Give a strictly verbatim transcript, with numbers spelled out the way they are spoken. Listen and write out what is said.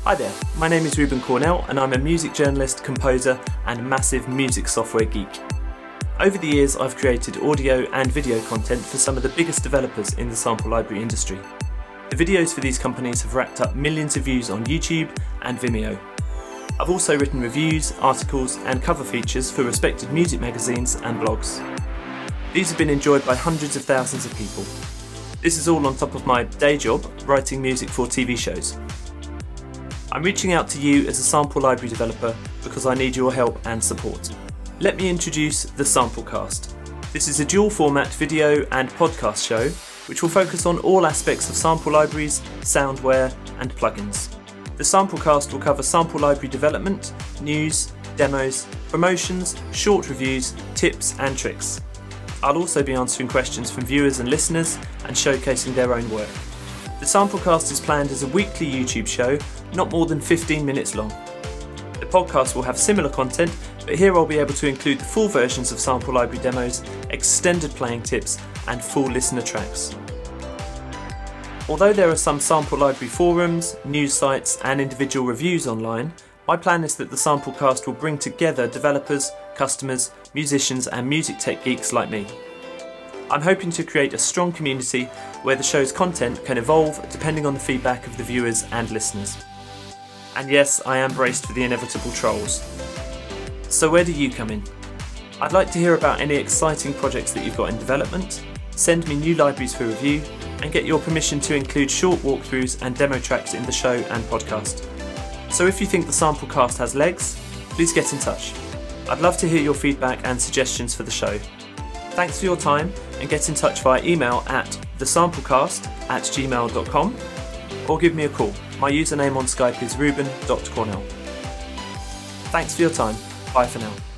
Hi there, my name is Ruben Cornell and I'm a music journalist, composer and massive music software geek. Over the years I've created audio and video content for some of the biggest developers in the sample library industry. The videos for these companies have racked up millions of views on YouTube and Vimeo. I've also written reviews, articles and cover features for respected music magazines and blogs. These have been enjoyed by hundreds of thousands of people. This is all on top of my day job, writing music for T V shows. I'm reaching out to you as a sample library developer because I need your help and support. Let me introduce the Samplecast. This is a dual format video and podcast show which will focus on all aspects of sample libraries, soundware and plugins. The Samplecast will cover sample library development, news, demos, promotions, short reviews, tips and tricks. I'll also be answering questions from viewers and listeners and showcasing their own work. The Samplecast is planned as a weekly YouTube show, not more than fifteen minutes long. The podcast will have similar content, but here I'll be able to include the full versions of sample library demos, extended playing tips, and full listener tracks. Although there are some sample library forums, news sites, and individual reviews online, my plan is that the Samplecast will bring together developers, customers, musicians, and music tech geeks like me. I'm hoping to create a strong community where the show's content can evolve depending on the feedback of the viewers and listeners. And yes, I am braced for the inevitable trolls. So where do you come in? I'd like to hear about any exciting projects that you've got in development, send me new libraries for review, and get your permission to include short walkthroughs and demo tracks in the show and podcast. So if you think the Samplecast has legs, please get in touch. I'd love to hear your feedback and suggestions for the show. Thanks for your time and get in touch via email at thesamplecast at gmail dot com or give me a call. My username on Skype is ruben dot cornell. Thanks for your time. Bye for now.